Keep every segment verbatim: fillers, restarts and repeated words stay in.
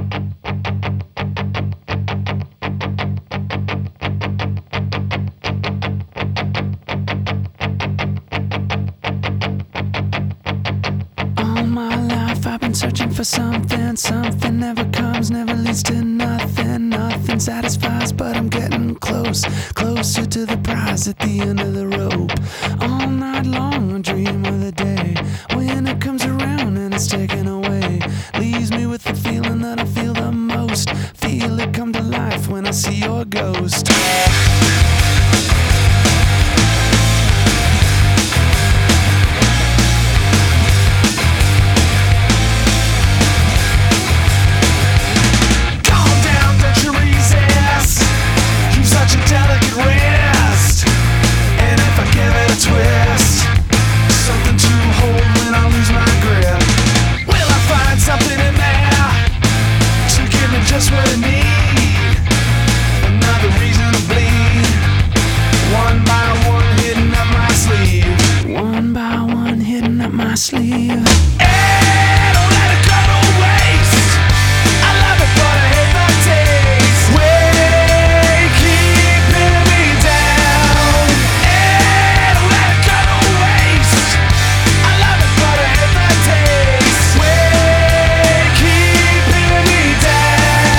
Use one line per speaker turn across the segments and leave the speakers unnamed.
All my life I've been searching for something. Something never comes, never leads to nothing. Nothing satisfies, but I'm getting close, closer to the prize at the end of the rope. All night long I dream of the day when it comes around and it's taken away. Leaves me with the feeling that I feel the most. Feel it come to life when I see your ghost.
Just what I need, another reason to bleed. One by one hidden up my sleeve.
One by one hidden up my sleeve.
Hey, don't let it go to waste. I love it but I hate the taste. Way keeping me down. Hey, don't let it go to waste. I love it but I hate the taste. Way keeping me down.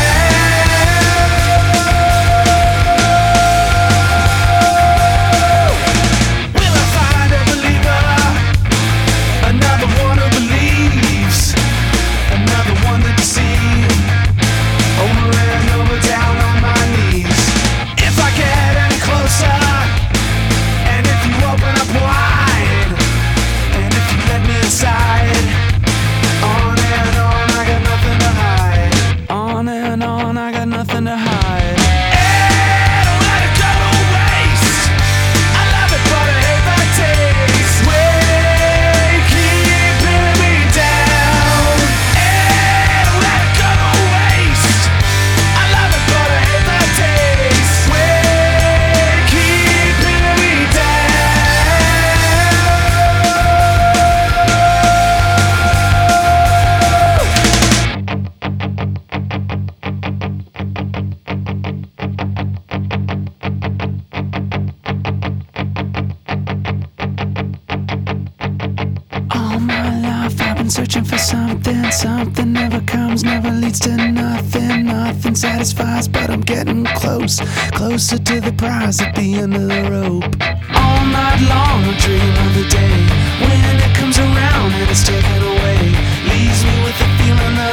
Nothing to hide.
Hey, don't let it go to waste. I love it but I hate the taste. Way keeping me down. Hey, don't let it go to waste. I love it but I hate the taste. Way keeping me
searching for something, something never comes, never leads to nothing. Nothing satisfies, but I'm getting close, closer to the prize at the end of the rope. All night long I dream of the day when it comes around and it's taken away. Leaves me with the feeling that